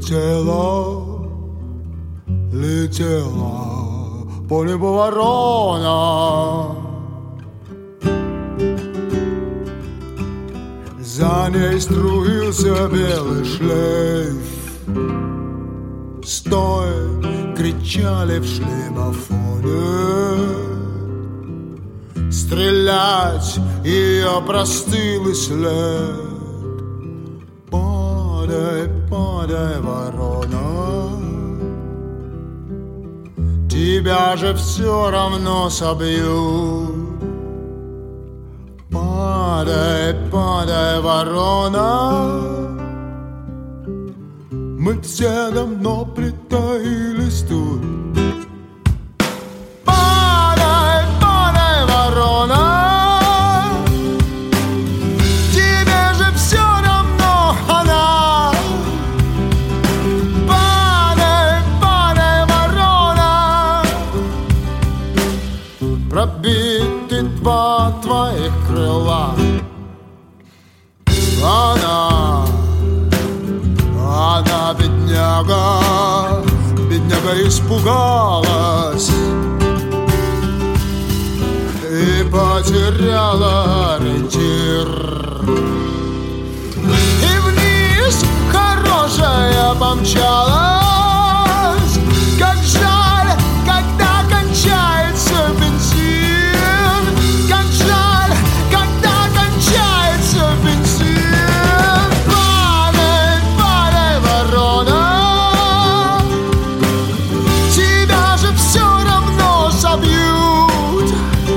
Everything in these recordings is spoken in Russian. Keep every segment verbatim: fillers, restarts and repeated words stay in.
Летела, летела по небу ворона, за ней струился белый шлейф. Стоя кричали в шлемофоне, стрелять ее простыл след. Падай, падай, ворона, тебя же все равно собьют. Падай, падай, ворона, мы все давно притаились тут. Падай, падай, ворона, тебе же все равно она. Падай, падай, ворона, пробиты два твоих крыла. Она, она, бедняга, бедняга испугалась и потеряла ориентир. И вниз хорошая помчалась. Как жаль, когда кончается бензин. Как жаль, когда кончается бензин. Падай, падай, ворона, тебя же все равно собьют.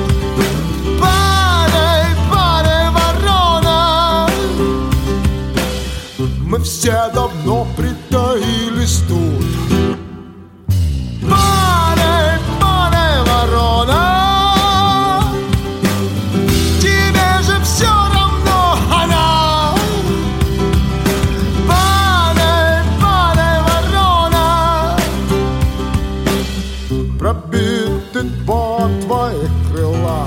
Падай, падай, ворона, мы все давно притаились тут. Падай, падай, ворона, тебе же все равно она. Падай, падай, ворона, пробиты два твоих крыла.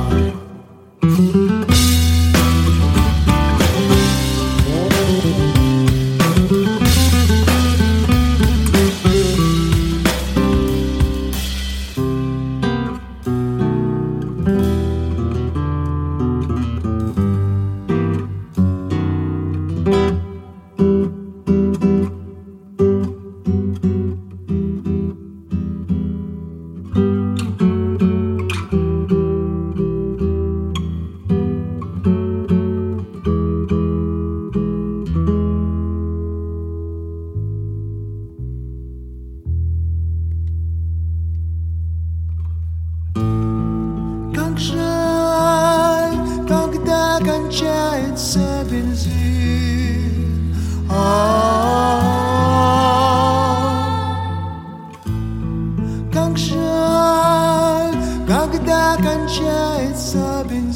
Как жаль, когда кончается бензин. А-а-а. Как жаль, когда кончается бензин.